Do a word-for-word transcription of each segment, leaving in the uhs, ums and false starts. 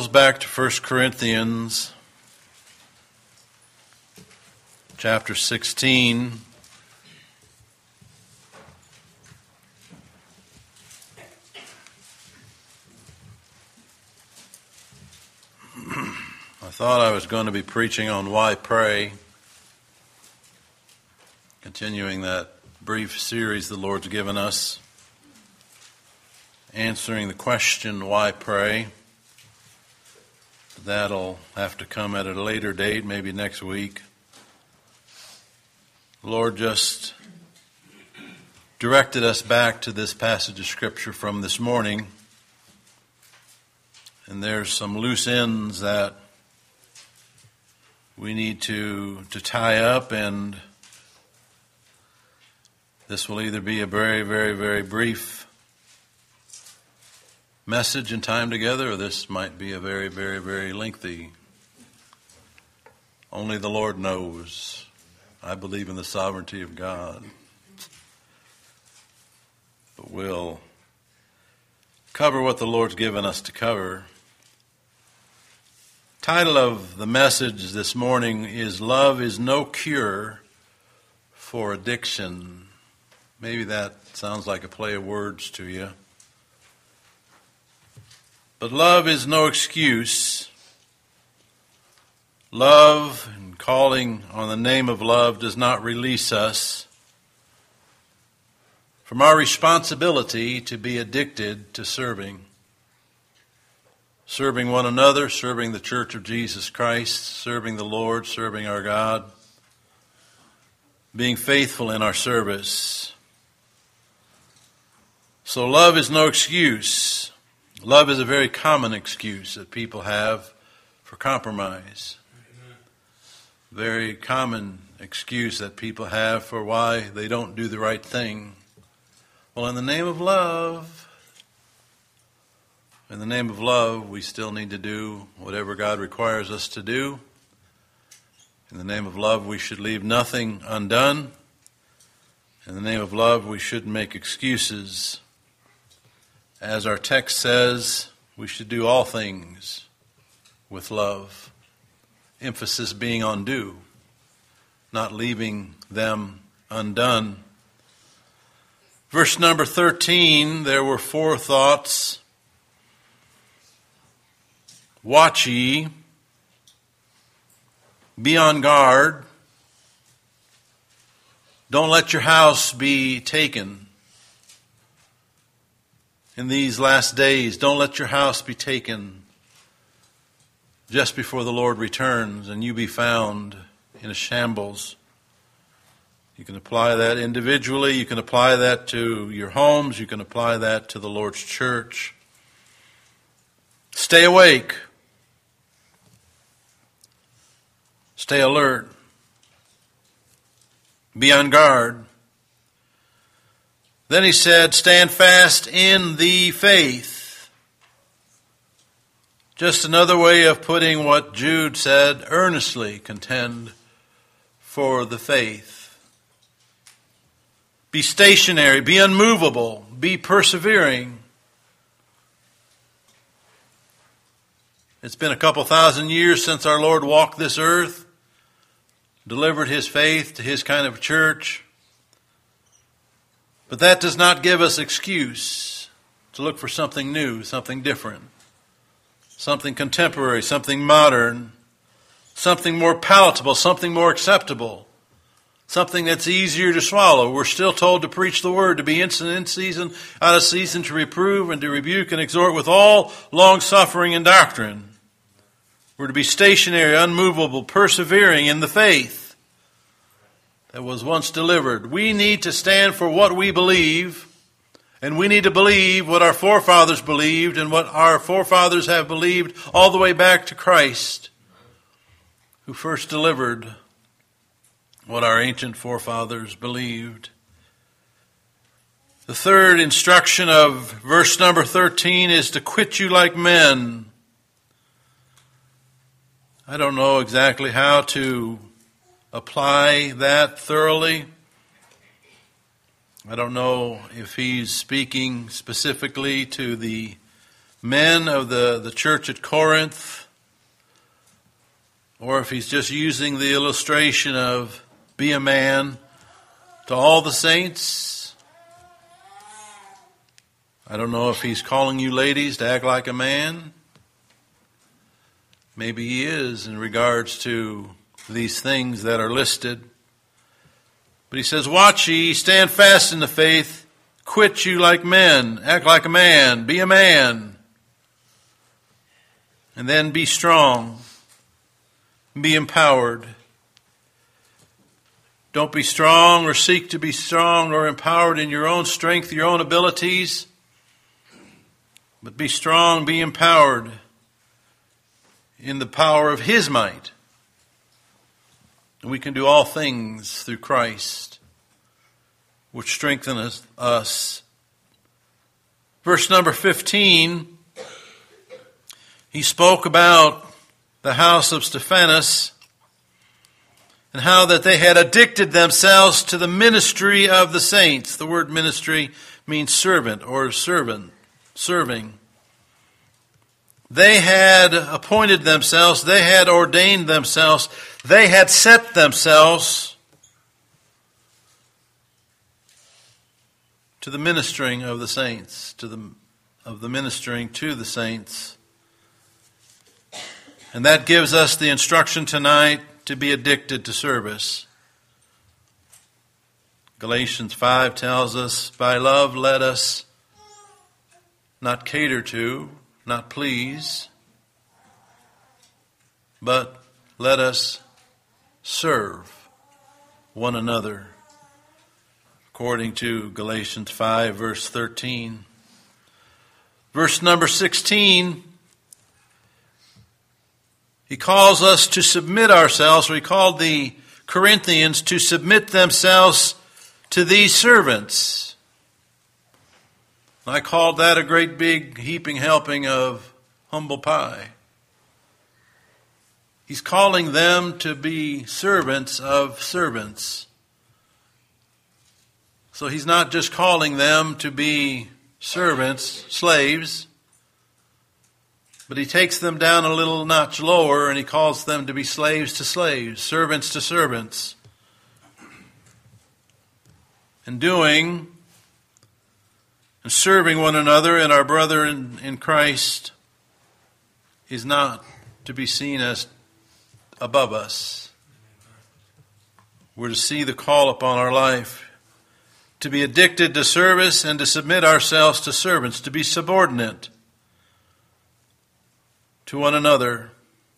Bibles back to First Corinthians chapter sixteen. I thought I was going to be preaching on why pray, continuing that brief series the Lord's given us, answering the question, why pray? That'll have to come at a later date, maybe next week. The Lord just directed us back to this passage of Scripture from this morning, and there's some loose ends that we need to, to tie up, and this will either be a very, very, very brief message and time together, or this might be a very, very, very lengthy. Only the Lord knows. I believe in the sovereignty of God. But we'll cover what the Lord's given us to cover. Title of the message this morning is Love is No Cure for Addiction. Maybe that sounds like a play of words to you. But love is no excuse. Love and calling on the name of love does not release us from our responsibility to be addicted to serving. Serving one another, serving the Church of Jesus Christ, serving the Lord, serving our God, being faithful in our service. So love is no excuse. Love is a very common excuse that people have for compromise. Amen. Very common excuse that people have for why they don't do the right thing. Well, in the name of love, in the name of love, we still need to do whatever God requires us to do. In the name of love, we should leave nothing undone. In the name of love, we shouldn't make excuses. As our text says, we should do all things with love. Emphasis being on do, not leaving them undone. Verse number thirteen, there were four thoughts. Watch ye, be on guard, don't let your house be taken. In these last days, don't let your house be taken just before the Lord returns and you be found in a shambles. You can apply that individually. You can apply that to your homes. You can apply that to the Lord's church. Stay awake. Stay alert. Be on guard. Then he said, stand fast in the faith. Just another way of putting what Jude said, earnestly contend for the faith. Be stationary, be unmovable, be persevering. It's been a couple thousand years since our Lord walked this earth, delivered his faith to his kind of church. But that does not give us excuse to look for something new, something different, something contemporary, something modern, something more palatable, something more acceptable, something that's easier to swallow. We're still told to preach the word, to be instant in season, out of season, to reprove and to rebuke and exhort with all long-suffering and doctrine. We're to be stationary, unmovable, persevering in the faith that was once delivered. We need to stand for what we believe, and we need to believe what our forefathers believed and what our forefathers have believed all the way back to Christ, who first delivered what our ancient forefathers believed. The third instruction of verse number thirteen is to quit you like men. I don't know exactly how to apply that thoroughly. I don't know if he's speaking specifically to the men of the, the church at Corinth, or if he's just using the illustration of be a man to all the saints. I don't know if he's calling you ladies to act like a man. Maybe he is in regards to these things that are listed. But he says, watch ye, stand fast in the faith, quit you like men, act like a man, be a man. And then be strong, be empowered. Don't be strong or seek to be strong or empowered in your own strength, your own abilities. But be strong, be empowered in the power of His might. And we can do all things through Christ, which strengtheneth us. Verse number fifteen, he spoke about the house of Stephanas and how that they had addicted themselves to the ministry of the saints. The word ministry means servant or servant, serving. They had appointed themselves, they had ordained themselves, they had set themselves to the ministering of the saints, to the of the ministering to the saints. And that gives us the instruction tonight to be addicted to service. Galatians five tells us, by love let us not cater to, not please, but let us serve one another, according to Galatians five, verse thirteen. Verse number sixteen, he calls us to submit ourselves, or he called the Corinthians to submit themselves to these servants. I called that a great big heaping helping of humble pie. He's calling them to be servants of servants. So he's not just calling them to be servants, slaves, but he takes them down a little notch lower and he calls them to be slaves to slaves, servants to servants. And doing and serving one another and our brother in, in Christ is not to be seen as above us. We're to see the call upon our life to be addicted to service and to submit ourselves to servants, to be subordinate to one another.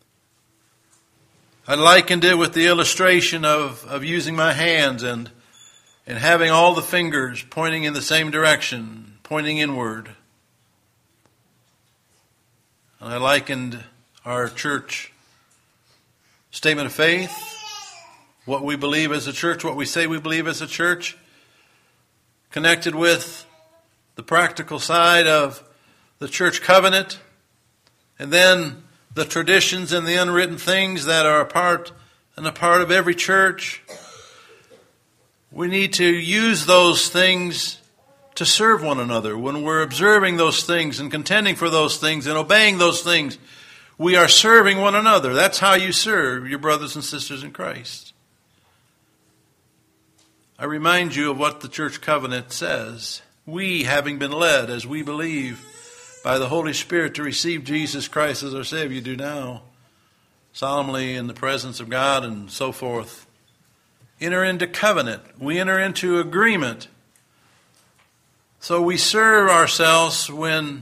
I likened it with the illustration of, of using my hands and, and having all the fingers pointing in the same direction, pointing inward. And I likened our church statement of faith, what we believe as a church, what we say we believe as a church, connected with the practical side of the church covenant, and then the traditions and the unwritten things that are a part and a part of every church. We need to use those things to serve one another. When we're observing those things and contending for those things and obeying those things, we are serving one another. That's how you serve your brothers and sisters in Christ. I remind you of what the church covenant says. We, having been led, as we believe, by the Holy Spirit to receive Jesus Christ as our Savior, do now, solemnly in the presence of God and so forth, enter into covenant. We enter into agreement. So we serve ourselves when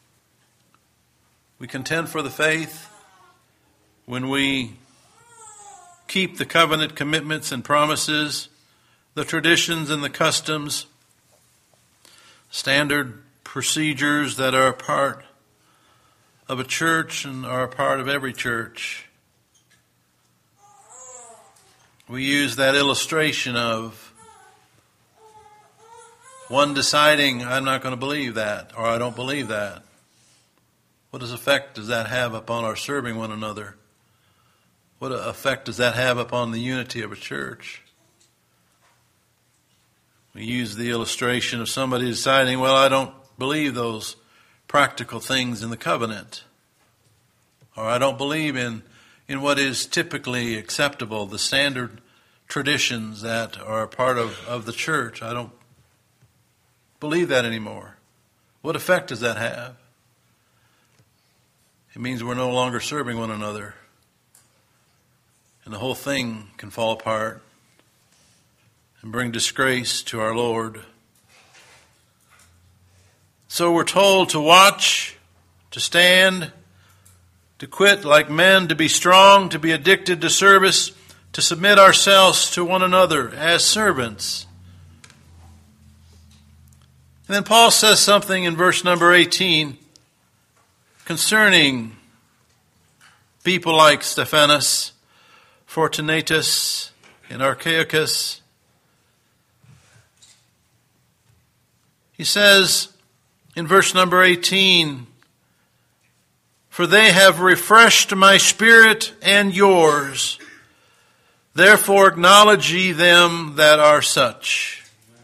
we contend for the faith, when we keep the covenant commitments and promises, the traditions and the customs, standard procedures that are a part of a church and are a part of every church. We use that illustration of one deciding, I'm not going to believe that, or I don't believe that. What effect does that have upon our serving one another? What effect does that have upon the unity of a church? We use the illustration of somebody deciding, well, I don't believe those practical things in the covenant. Or I don't believe in, in what is typically acceptable, the standard traditions that are a part of, of the church. I don't believe that anymore. What effect does that have? It means we're no longer serving one another. And the whole thing can fall apart and bring disgrace to our Lord. So we're told to watch, to stand, to quit like men, to be strong, to be addicted to service, to submit ourselves to one another as servants. And then Paul says something in verse number eighteen concerning people like Stephanas, Fortunatus, and Archaicus. He says in verse number eighteen, "For they have refreshed my spirit and yours. Therefore acknowledge ye them that are such."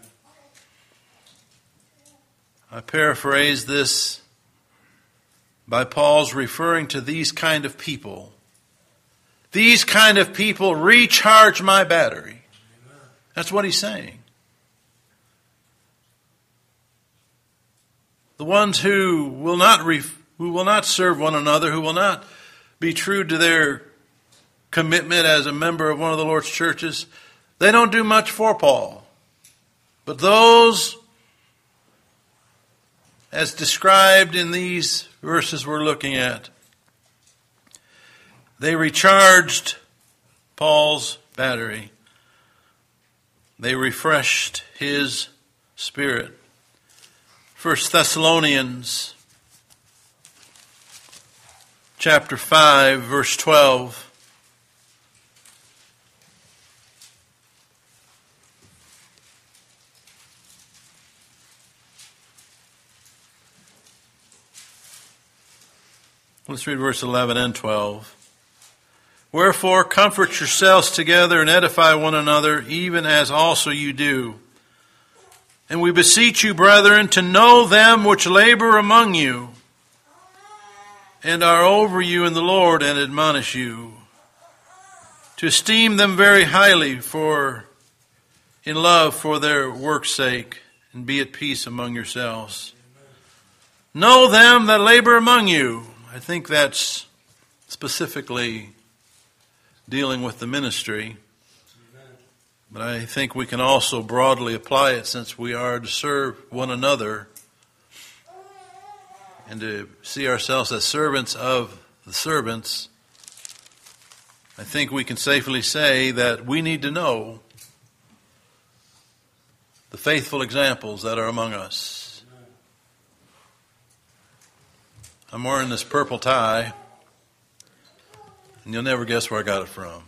I paraphrase this by Paul's referring to these kind of people. These kind of people recharge my battery. That's what he's saying. The ones who will not ref- who will not serve one another, who will not be true to their commitment as a member of one of the Lord's churches, they don't do much for Paul. But those, as described in these verses we're looking at, they recharged Paul's battery. They refreshed his spirit. First Thessalonians chapter five, verse twelve. Let's read verse eleven and twelve. "Wherefore comfort yourselves together and edify one another, even as also you do. And we beseech you, brethren, to know them which labor among you, and are over you in the Lord, and admonish you, to esteem them very highly for in love for their work's sake, and be at peace among yourselves. Know them that labor among you." I think that's specifically dealing with the ministry. But I think we can also broadly apply it, since we are to serve one another and to see ourselves as servants of the servants. I think we can safely say that we need to know the faithful examples that are among us. I'm wearing this purple tie, and you'll never guess where I got it from.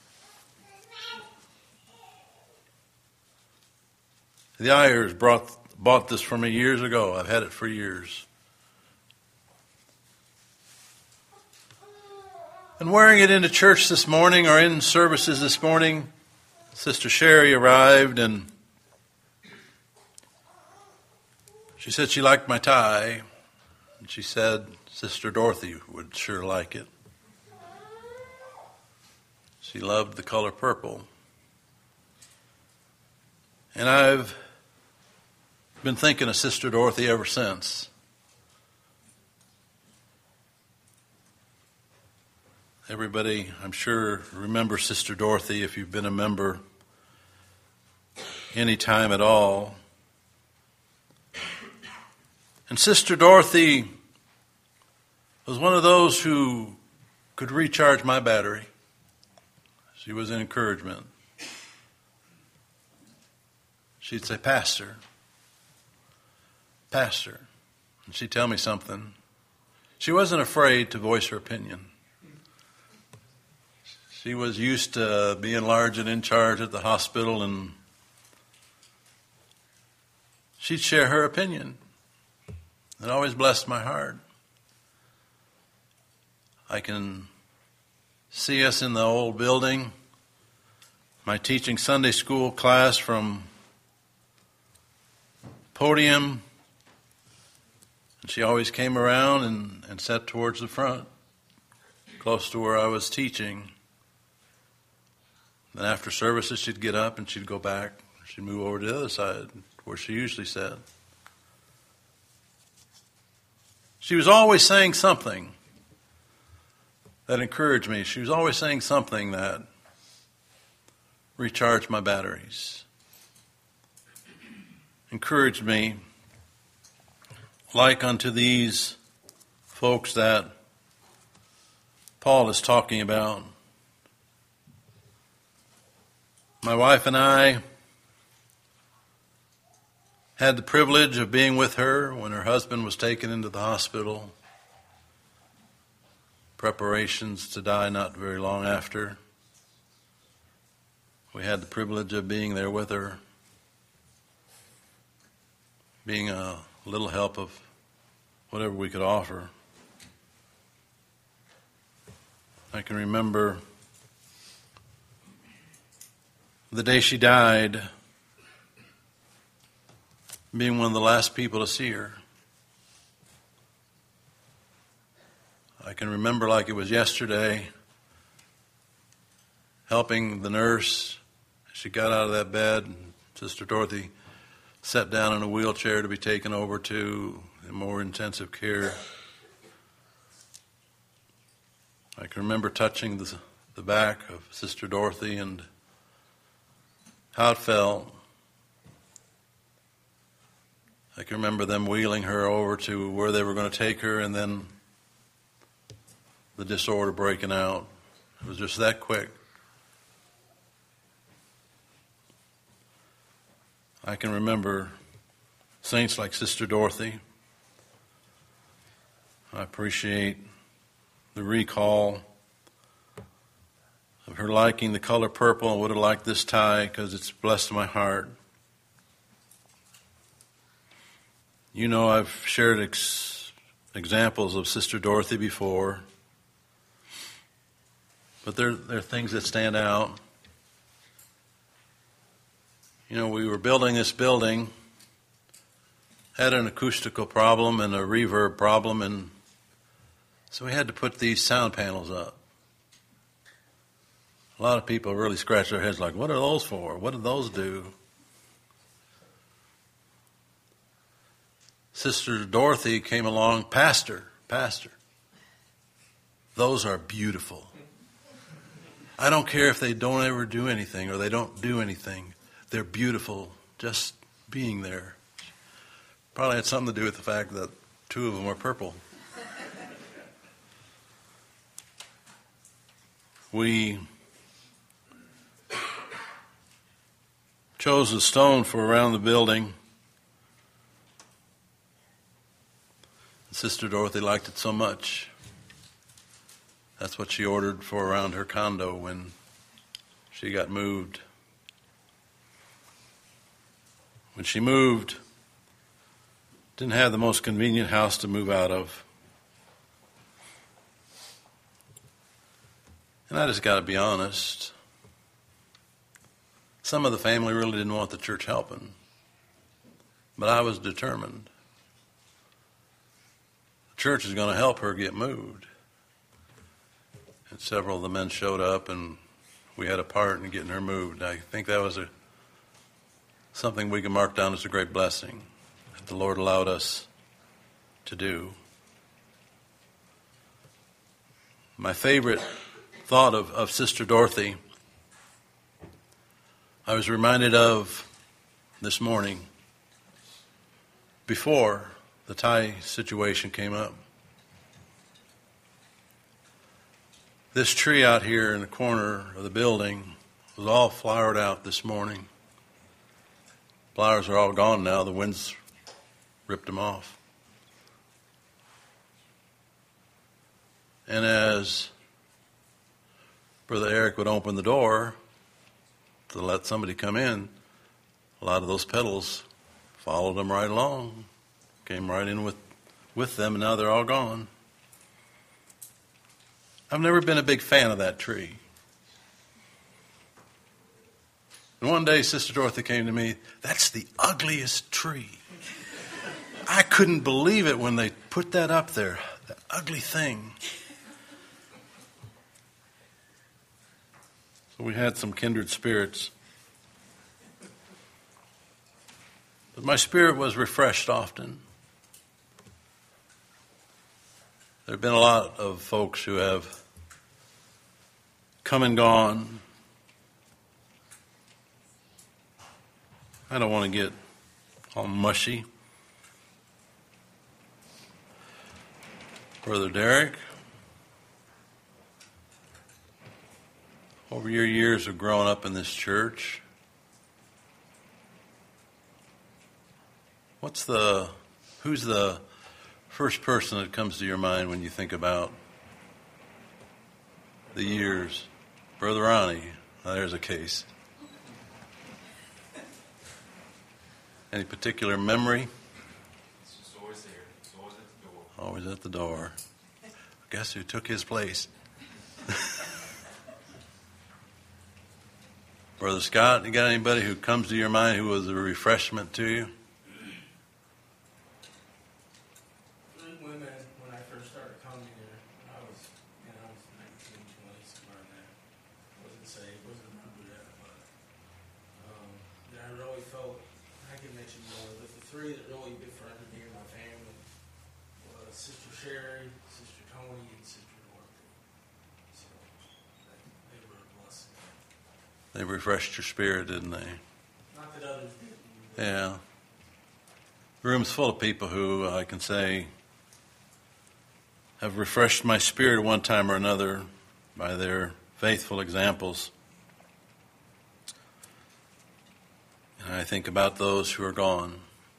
The Ayers brought, bought this for me years ago. I've had it for years. And wearing it into church this morning, or in services this morning, Sister Sherry arrived, and she said she liked my tie. And she said Sister Dorothy would sure like it. She loved the color purple. And I've been thinking of Sister Dorothy ever since. Everybody, I'm sure, remembers Sister Dorothy if you've been a member any time at all. And Sister Dorothy was one of those who could recharge my battery. She was an encouragement. She'd say, "Pastor, Pastor," and she'd tell me something. She wasn't afraid to voice her opinion. She was used to being large and in charge at the hospital, and she'd share her opinion. It always blessed my heart. I can see us in the old building, my teaching Sunday school class from podium. She always came around and, and sat towards the front, close to where I was teaching. Then after services, she'd get up and she'd go back. She'd move over to the other side, where she usually sat. She was always saying something that encouraged me. She was always saying something that recharged my batteries, encouraged me, like unto these folks that Paul is talking about. My wife and I had the privilege of being with her when her husband was taken into the hospital. Preparations to die not very long after. We had the privilege of being there with her, being a little help of whatever we could offer. I can remember the day she died, being one of the last people to see her. I can remember like it was yesterday, helping the nurse. She got out of that bed, and Sister Dorothy sat down in a wheelchair to be taken over to more intensive care. I can remember touching the, the back of Sister Dorothy and how it felt. I can remember them wheeling her over to where they were going to take her, and then the disorder breaking out. It was just that quick. I can remember saints like Sister Dorothy. I appreciate the recall of her liking the color purple and would have liked this tie because it's blessed my heart. You know, I've shared ex- examples of Sister Dorothy before, but there, there are things that stand out. You know, we were building this building, had an acoustical problem and a reverb problem, and so we had to put these sound panels up. A lot of people really scratch their heads like, what are those for? What do those do? Sister Dorothy came along, pastor, pastor. Those are beautiful. I don't care if they don't ever do anything or they don't do anything. They're beautiful just being there. Probably had something to do with the fact that two of them were purple. We chose a stone for around the building. Sister Dorothy liked it so much. That's what she ordered for around her condo when she got moved. When she moved, didn't have the most convenient house to move out of. And I just got to be honest. Some of the family really didn't want the church helping. But I was determined. The church is going to help her get moved. And several of the men showed up and we had a part in getting her moved. I think that was a something we can mark down as a great blessing that the Lord allowed us to do. My favorite thought of, of Sister Dorothy, I was reminded of this morning before the tie situation came up. This tree out here in the corner of the building was all flowered out this morning. Flowers are all gone now. The wind's ripped them off. And as Brother Eric would open the door to let somebody come in, a lot of those petals followed them right along, came right in with, with them, and now they're all gone. I've never been a big fan of that tree. And one day, Sister Dorothy came to me, that's the ugliest tree I couldn't believe it when they put that up there. That ugly thing. So we had some kindred spirits. But my spirit was refreshed often. There have been a lot of folks who have come and gone. I don't want to get all mushy. Brother Derek, over your years of growing up in this church, what's the, who's the first person that comes to your mind when you think about the years? Brother Ronnie, now there's a case. Any particular memory? It's just always there. It's always at the door. Always at the door. Guess who took his place? Brother Scott, you got anybody who comes to your mind who was a refreshment to you? When I, when I first started coming here, when I was, you know, I was nineteen, twenty, somewhere in there. Wasn't saved, wasn't remember that, but um, that I really felt, I can mention more, but the three that really befriended me and my family was Sister Sherry, Sister Tony, and Sister Dorothy. So they, they were a blessing. They refreshed your spirit, didn't they? Not that others didn't. Yeah. The room's full of people who I can say have refreshed my spirit one time or another by their faithful examples. And I think about those who are gone.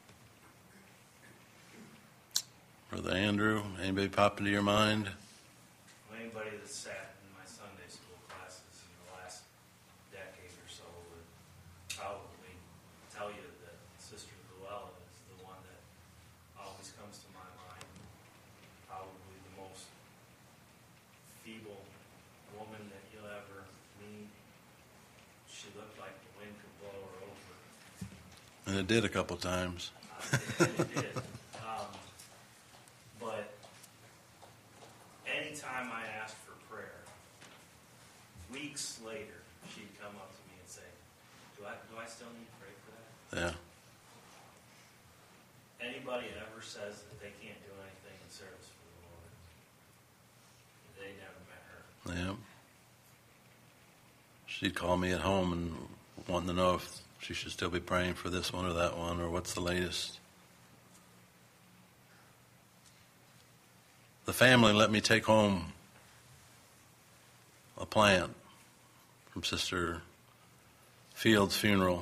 Brother Andrew, anybody pop into your mind? Anybody that sat in my Sunday school classes in the last decade or so would probably tell you that Sister Luella is the one that always comes to my mind. Probably the most feeble woman that you'll ever meet. She looked like the wind could blow her over. And it did a couple times. Uh, it, it did. Um, but anytime I asked for prayer, weeks later, she'd come up to me and say, do I, do I still need to pray for that? Yeah. Anybody ever says that they can't do anything in service for the Lord, they never met her. Yeah. She'd call me at home and wanting to know if she should still be praying for this one or that one, or what's the latest. The family let me take home a plant from Sister Field's funeral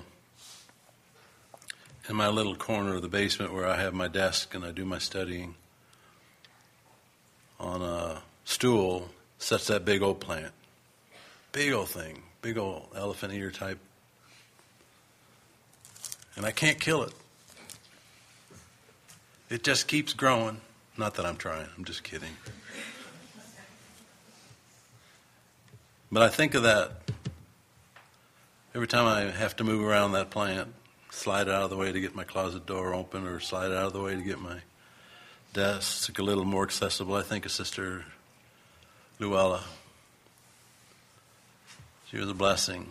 in my little corner of the basement where I have my desk and I do my studying. On a stool sits that big old plant. Big old thing. Big old elephant ear type. And I can't kill it. It just keeps growing. Not that I'm trying. I'm just kidding. But I think of that every time I have to move around that plant, slide it out of the way to get my closet door open or slide it out of the way to get my desk a little more accessible. I think of Sister Luella. She was a blessing.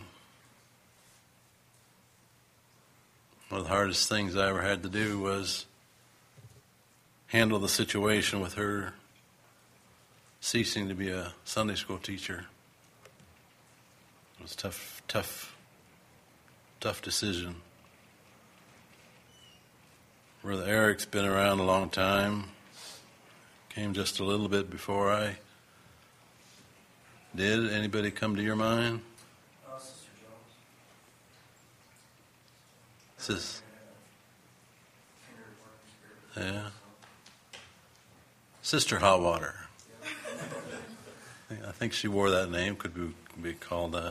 One of the hardest things I ever had to do was handle the situation with her ceasing to be a Sunday school teacher. It was a tough, tough, tough decision. Brother Eric's been around a long time. Came just a little bit before I did. Anybody come to your mind? Uh, Sister Jones. Sis. Yeah. Sister Hotwater. I think she wore that name. Could be, be called that.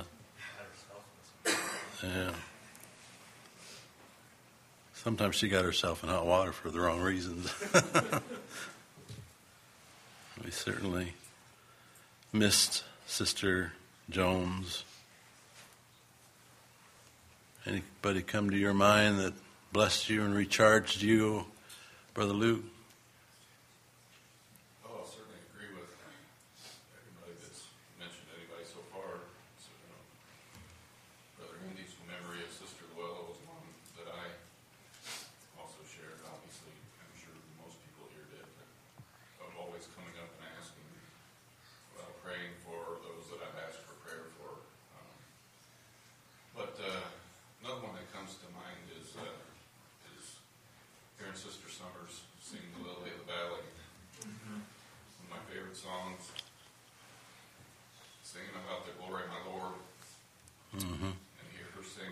Yeah. Sometimes she got herself in hot water for the wrong reasons. We certainly missed Sister Jones. Anybody come to your mind that blessed you and recharged you Brother Luke? Oh, I'll certainly agree with everybody that's mentioned anybody so far. So, you know, Brother Andy's memory of Sister Luella was one that I also shared. Obviously, I'm sure most people here did. But I'm always coming up and asking, well, praying for those that I've asked for prayer for. Um, but uh, another one that comes to mind is uh, is hearing Sister Summers sing the Lily of the Valley. Mm-hmm. One of my favorite songs. Singing about the glory of my Lord. Mm-hmm. And hear her sing.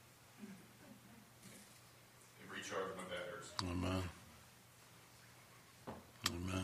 It recharged my batteries. Amen. Amen.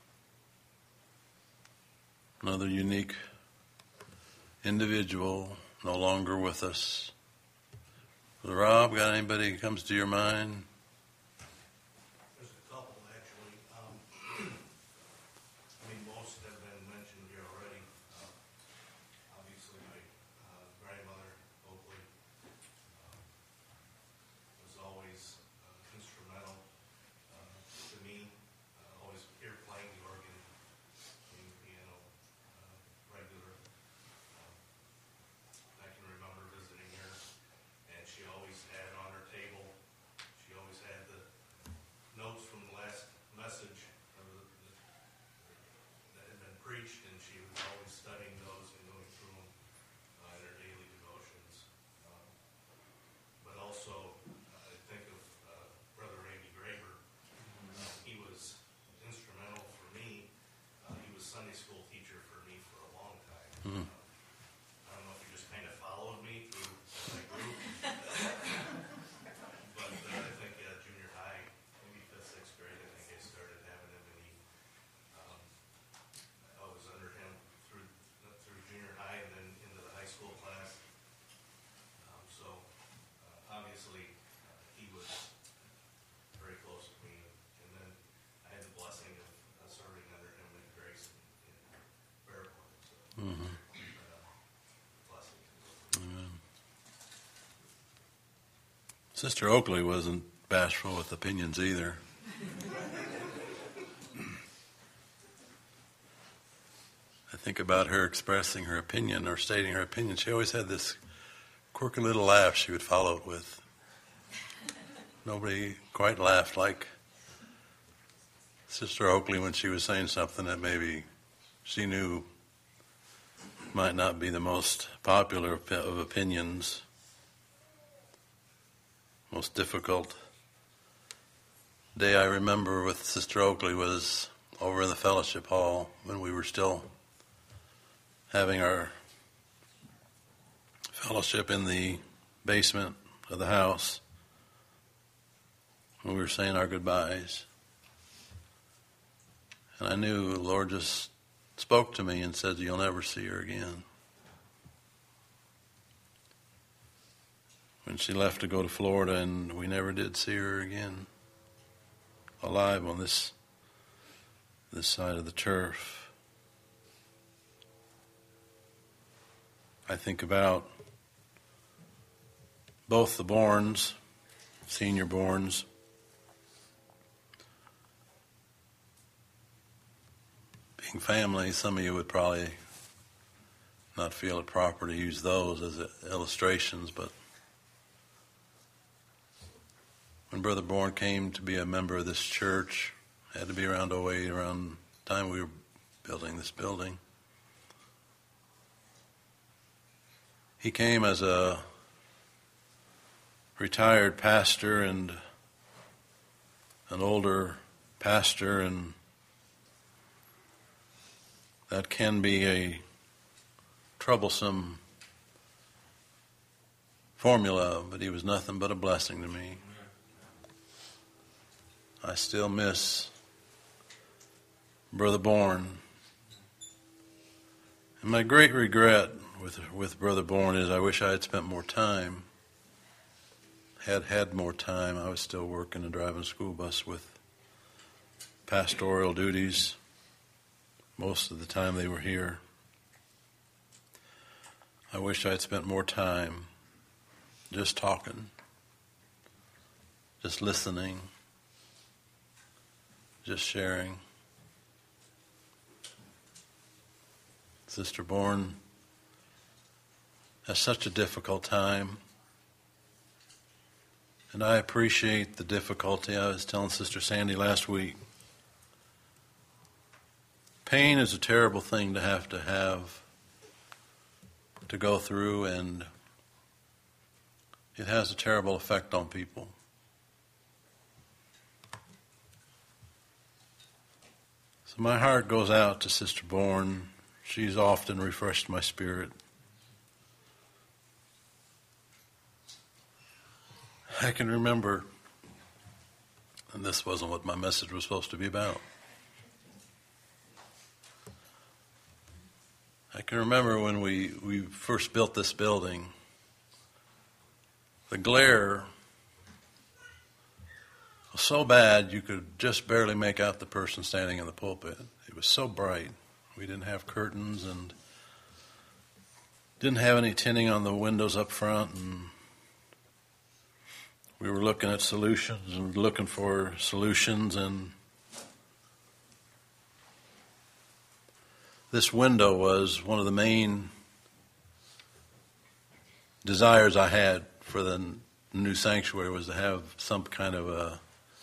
Another unique individual no longer with us. Brother Rob, got anybody that comes to your mind? There's a couple, actually. Um, I mean, most have been mentioned here already. Uh, obviously, my uh, grandmother, Oakley, uh, was always uh, instrumental uh, to me. Uh, always here playing the organ, playing the piano, uh, regular. Uh, I can remember visiting her, and she always had on her table, she always had the notes from the last message of the, the, that had been preached, and she was always studying those and going through them uh, in her daily devotions. Um, but also, uh, I think of uh, Brother Randy Graber. Uh, he was instrumental for me. Uh, he was Sunday school teacher for me for a long time. Mm. Uh, I don't know if he just kind of followed me through my group. But uh, I think uh, junior high, maybe fifth, sixth grade, I think I started having him, and he, um, I was under him through uh, through junior high and then into the high school class. Um, so uh, obviously uh, he was very close with me, and then I had the blessing of uh, serving under him at Grace in, in Fairborn. So Mm-hmm. uh, blessing. Amen. Sister Oakley wasn't bashful with opinions either. I think about her expressing her opinion or stating her opinion. She always had this quirky little laugh she would follow it with. Nobody quite laughed like Sister Oakley when she was saying something that maybe she knew might not be the most popular of opinions. Most difficult day I remember with Sister Oakley was over in the fellowship hall when we were still having our fellowship in the basement of the house when we were saying our goodbyes. And I knew the Lord just spoke to me and said, "You'll never see her again." When she left to go to Florida, and we never did see her again alive on this this side of the turf. I think about both the Bournes, senior Bournes, being family. Some of you would probably not feel it proper to use those as illustrations, but when Brother Bourne came to be a member of this church, it had to be around oh eight, around the time we were building this building. He came as a retired pastor and an older pastor, and that can be a troublesome formula, but he was nothing but a blessing to me. I still miss Brother Bourne. And my great regret with with Brother Bourne is I wish I had spent more time, had had more time. I was still working and driving a school bus with pastoral duties most of the time they were here. I wish I had spent more time just talking, just listening, just sharing. Sister Bourne has such a difficult time. And I appreciate the difficulty. I was telling Sister Sandy last week. Pain is a terrible thing to have to have, to go through, and it has a terrible effect on people. So my heart goes out to Sister Bourne. She's often refreshed my spirit. I can remember, and this wasn't what my message was supposed to be about. I can remember when we, we first built this building, the glare was so bad you could just barely make out the person standing in the pulpit. It was so bright. We didn't have curtains and didn't have any tinting on the windows up front, and we were looking at solutions and looking for solutions, and this window was one of the main desires I had for the new sanctuary, was to have some kind of a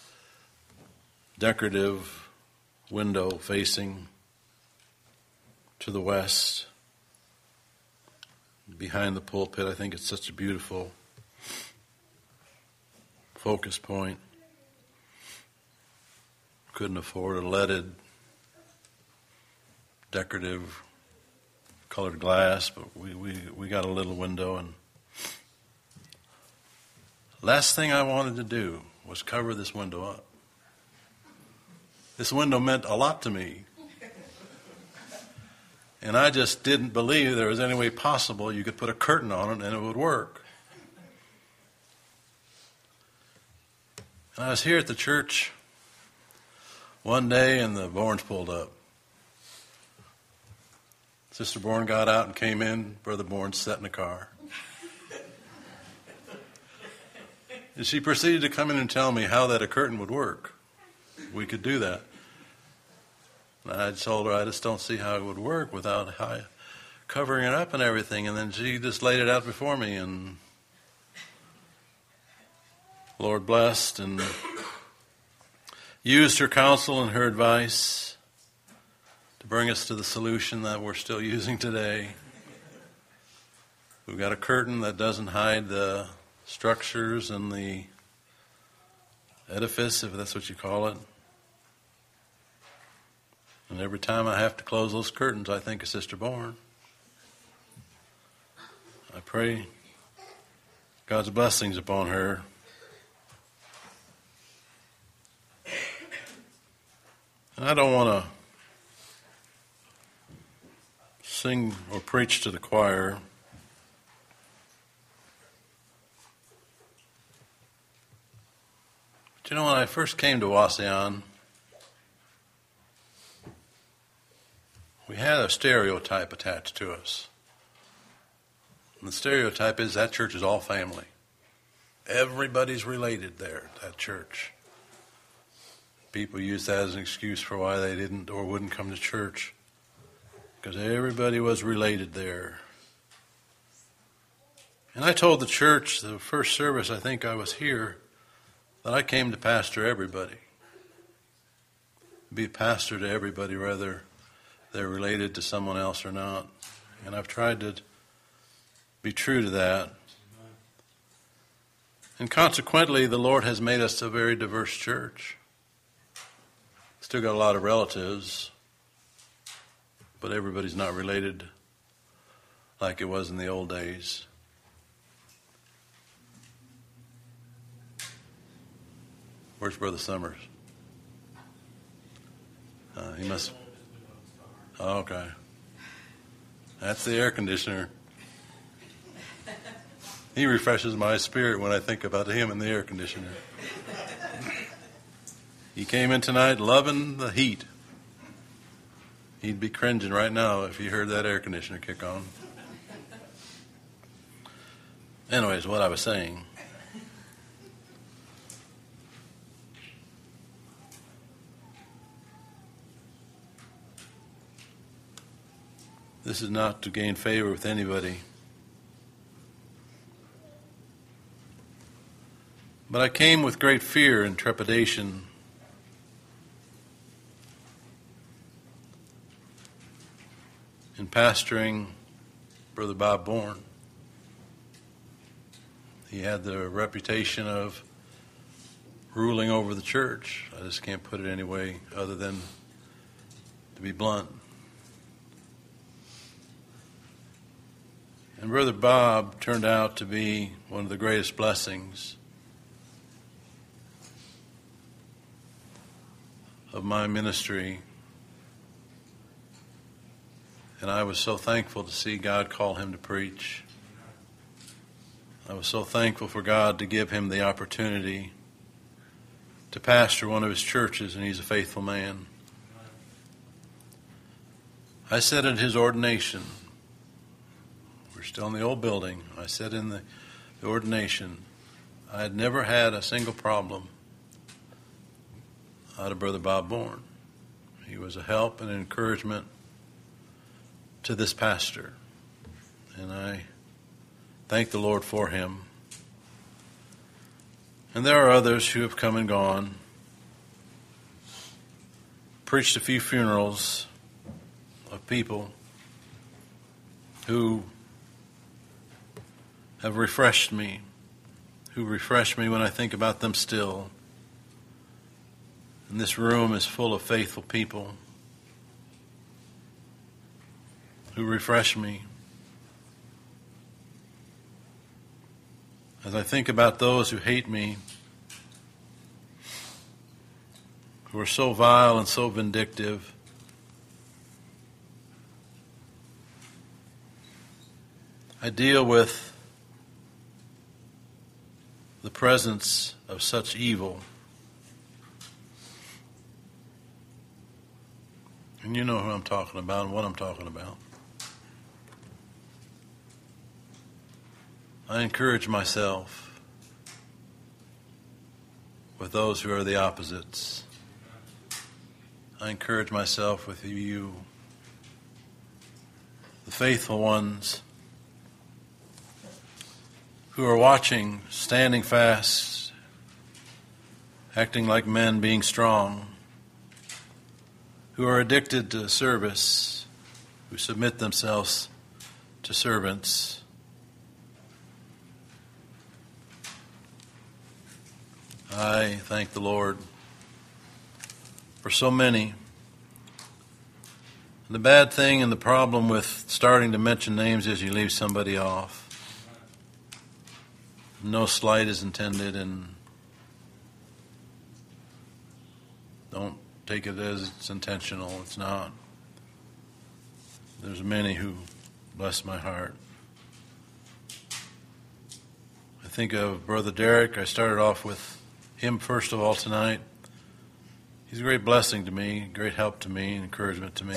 decorative window facing to the west behind the pulpit. I think it's such a beautiful focus point. Couldn't afford a leaded decorative colored glass, but we, we, we got a little window, and last thing I wanted to do was cover this window up. This window meant a lot to me. And I just didn't believe there was any way possible you could put a curtain on it and it would work. And I was here at the church one day, and the Bournes pulled up. Sister Bourne got out and came in. Brother Bourne sat in the car. And she proceeded to come in and tell me how that a curtain would work. We could do that. And I told her I just don't see how it would work without high, covering it up and everything. And then she just laid it out before me, and Lord blessed and used her counsel and her advice to bring us to the solution that we're still using today. We've got a curtain that doesn't hide the structures and the edifice, if that's what you call it. And every time I have to close those curtains, I think of Sister Bourne. I pray God's blessings upon her. And I don't want to sing or preach to the choir. But you know, when I first came to Wauseon, we had a stereotype attached to us. And the stereotype is that church is all family. Everybody's related there at that church. People use that as an excuse for why they didn't or wouldn't come to church, because everybody was related there. And I told the church, the first service I think I was here, that I came to pastor everybody. Be a pastor to everybody, whether they're related to someone else or not. And I've tried to be true to that. And consequently, the Lord has made us a very diverse church. Still got a lot of relatives, but everybody's not related like it was in the old days. Where's Brother Summers? Uh, he must... Oh, okay. That's the air conditioner. He refreshes my spirit when I think about him and the air conditioner. He came in tonight loving the heat. He'd be cringing right now if he heard that air conditioner kick on. Anyways, what I was saying. This is not to gain favor with anybody. But I came with great fear and trepidation. In pastoring Brother Bob Bourne. He had the reputation of ruling over the church. I just can't put it any way other than to be blunt. And Brother Bob turned out to be one of the greatest blessings of my ministry. And I was so thankful to see God call him to preach. I was so thankful for God to give him the opportunity to pastor one of his churches, and he's a faithful man. I said at his ordination, we're still in the old building, I said in the, the ordination, I had never had a single problem out of Brother Bob Bourne. He was a help and an encouragement to this pastor, and I thank the Lord for him. And there are others who have come and gone, preached a few funerals of people who have refreshed me, who refresh me when I think about them still. And this room is full of faithful people who refresh me. As I think about those who hate me, who are so vile and so vindictive, I deal with the presence of such evil. And you know who I'm talking about and what I'm talking about. I encourage myself with those who are the opposites. I encourage myself with you, the faithful ones who are watching, standing fast, acting like men, being strong, who are addicted to service, who submit themselves to servants. I thank the Lord for so many. The bad thing and the problem with starting to mention names is you leave somebody off. No slight is intended, and don't take it as it's intentional. It's not. There's many who bless my heart. I think of Brother Derek. I started off with him first of all tonight. He's a great blessing to me, great help to me, encouragement to me.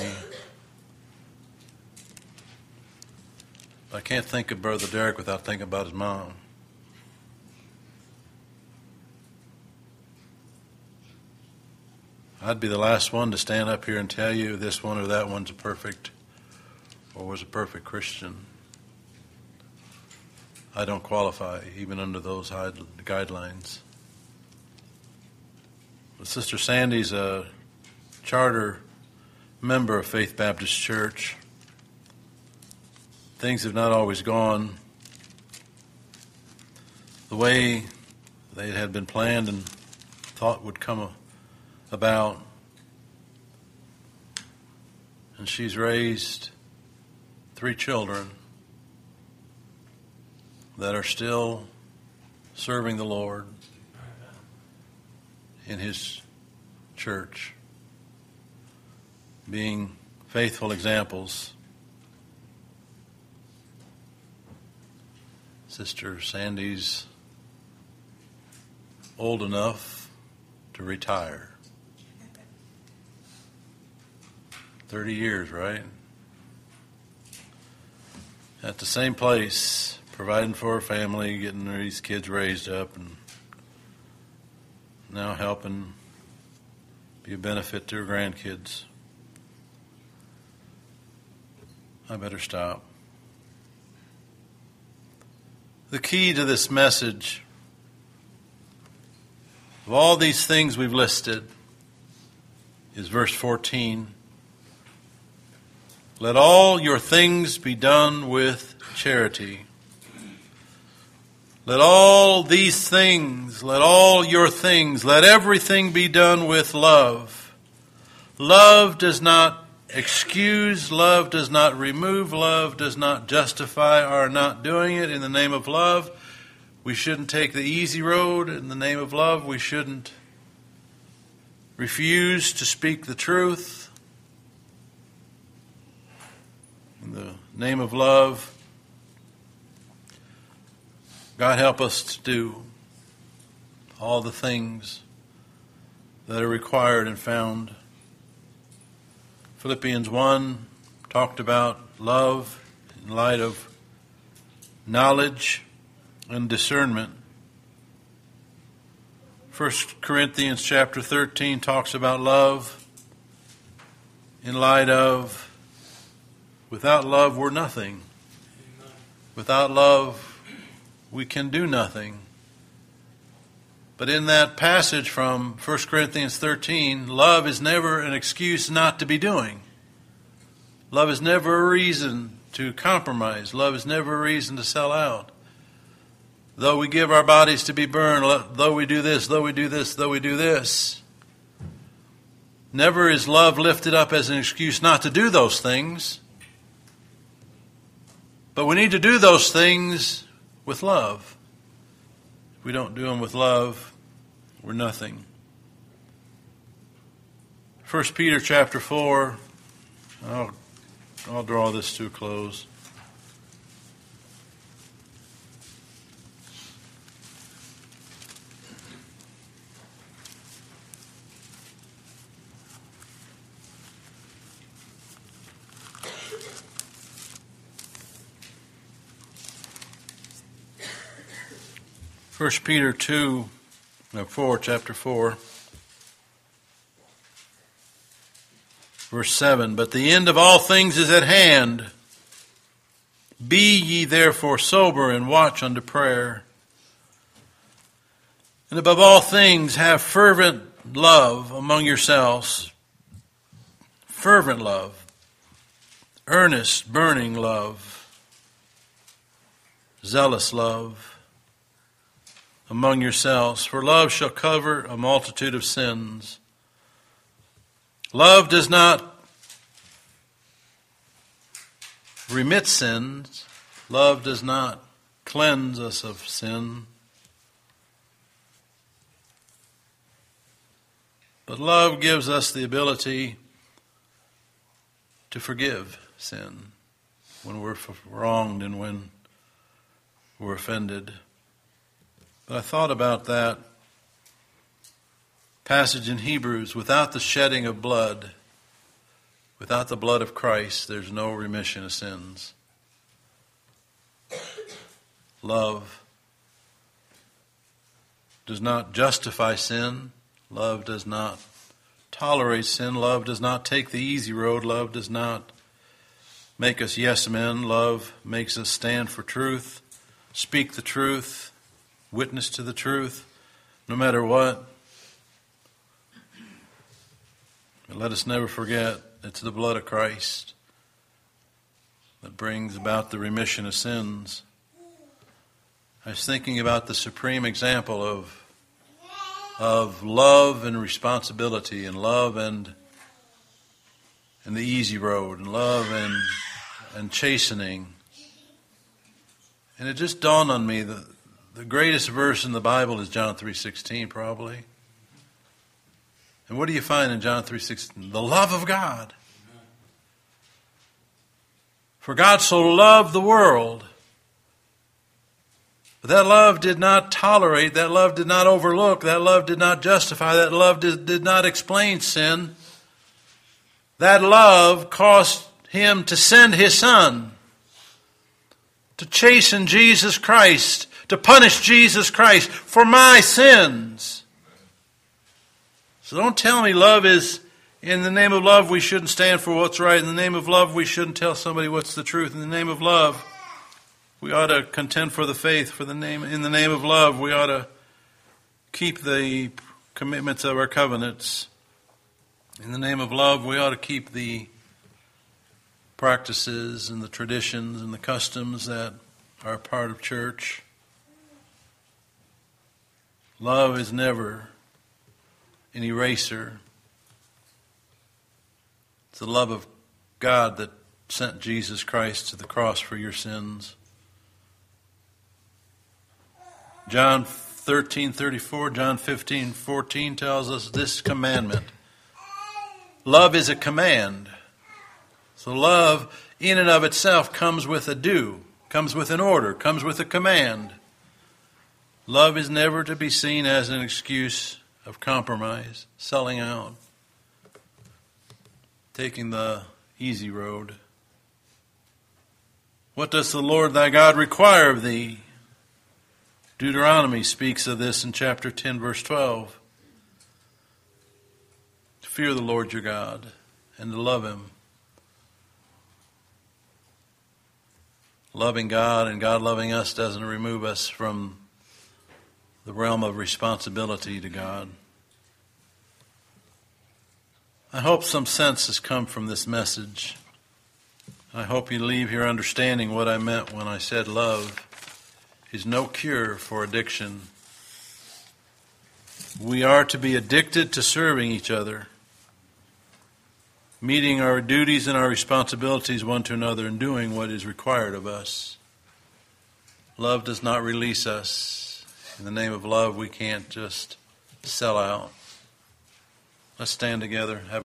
But I can't think of Brother Derek without thinking about his mom. I'd be the last one to stand up here and tell you this one or that one's a perfect or was a perfect Christian. I don't qualify even under those guidelines. But Sister Sandy's a charter member of Faith Baptist Church. Things have not always gone the way they had been planned and thought would come about. And she's raised three children that are still serving the Lord in His church, being faithful examples. Sister Sandy's old enough to retire. Thirty years, right? At the same place, providing for her family, getting these kids raised up, and now helping be a benefit to her grandkids. I better stop. The key to this message, of all these things we've listed, is verse fourteen. Let all your things be done with charity. Let all these things, let all your things, let everything be done with love. Love does not excuse, love does not remove, love does not justify our not doing it in the name of love. We shouldn't take the easy road in the name of love. We shouldn't refuse to speak the truth in the name of love. God help us to do all the things that are required and found. Philippians one talked about love in light of knowledge and discernment. First Corinthians chapter thirteen talks about love in light of without love we're nothing. Without love we can do nothing. But in that passage from First Corinthians thirteen, love is never an excuse not to be doing. Love is never a reason to compromise. Love is never a reason to sell out. Though we give our bodies to be burned, though we do this, though we do this, though we do this, never is love lifted up as an excuse not to do those things. But we need to do those things with love. If we don't do them with love, we're nothing. First Peter chapter four, I'll, I'll draw this to a close. First Peter two, no, four, chapter four, verse seven. But the end of all things is at hand. Be ye therefore sober and watch unto prayer. And above all things have fervent love among yourselves. Fervent love. Earnest, burning love. Zealous love among yourselves, for love shall cover a multitude of sins. Love does not remit sins. Love does not cleanse us of sin. But love gives us the ability to forgive sin when we're wronged and when we're offended. But I thought about that passage in Hebrews. Without the shedding of blood, without the blood of Christ, there's no remission of sins. Love does not justify sin. Love does not tolerate sin. Love does not take the easy road. Love does not make us yes men. Love makes us stand for truth, speak the truth, witness to the truth, no matter what. And let us never forget, it's the blood of Christ that brings about the remission of sins. I was thinking about the supreme example of, of love and responsibility, and love and, and the easy road, and love and, and chastening. And it just dawned on me that the greatest verse in the Bible is John three sixteen, probably. And what do you find in John three sixteen? The love of God. For God so loved the world. But that love did not tolerate, that love did not overlook, that love did not justify, that love did, did not explain sin. That love caused him to send his Son to chasten Jesus Christ, to punish Jesus Christ for my sins. So don't tell me love is In the name of love, we shouldn't stand for what's right. In the name of love, we shouldn't tell somebody what's the truth. In the name of love, we ought to contend for the faith. For the name, in the name of love, we ought to keep the commitments of our covenants. In the name of love, we ought to keep the practices and the traditions and the customs that are a part of church. Love is never an eraser. It's the love of God that sent Jesus Christ to the cross for your sins. John thirteen thirty-four, John fifteen fourteen tells us this commandment. Love is a command. So love in and of itself comes with a do, comes with an order, comes with a command. Love is never to be seen as an excuse of compromise, selling out, taking the easy road. What does the Lord thy God require of thee? Deuteronomy speaks of this in chapter ten, verse twelve. To fear the Lord your God and to love him. Loving God and God loving us doesn't remove us from the realm of responsibility to God. I hope some sense has come from this message. I hope you leave here understanding what I meant when I said love is no cure for addiction. We are to be addicted to serving each other, meeting our duties and our responsibilities one to another and doing what is required of us. Love does not release us. In the name of love, we can't just sell out. Let's stand together. Have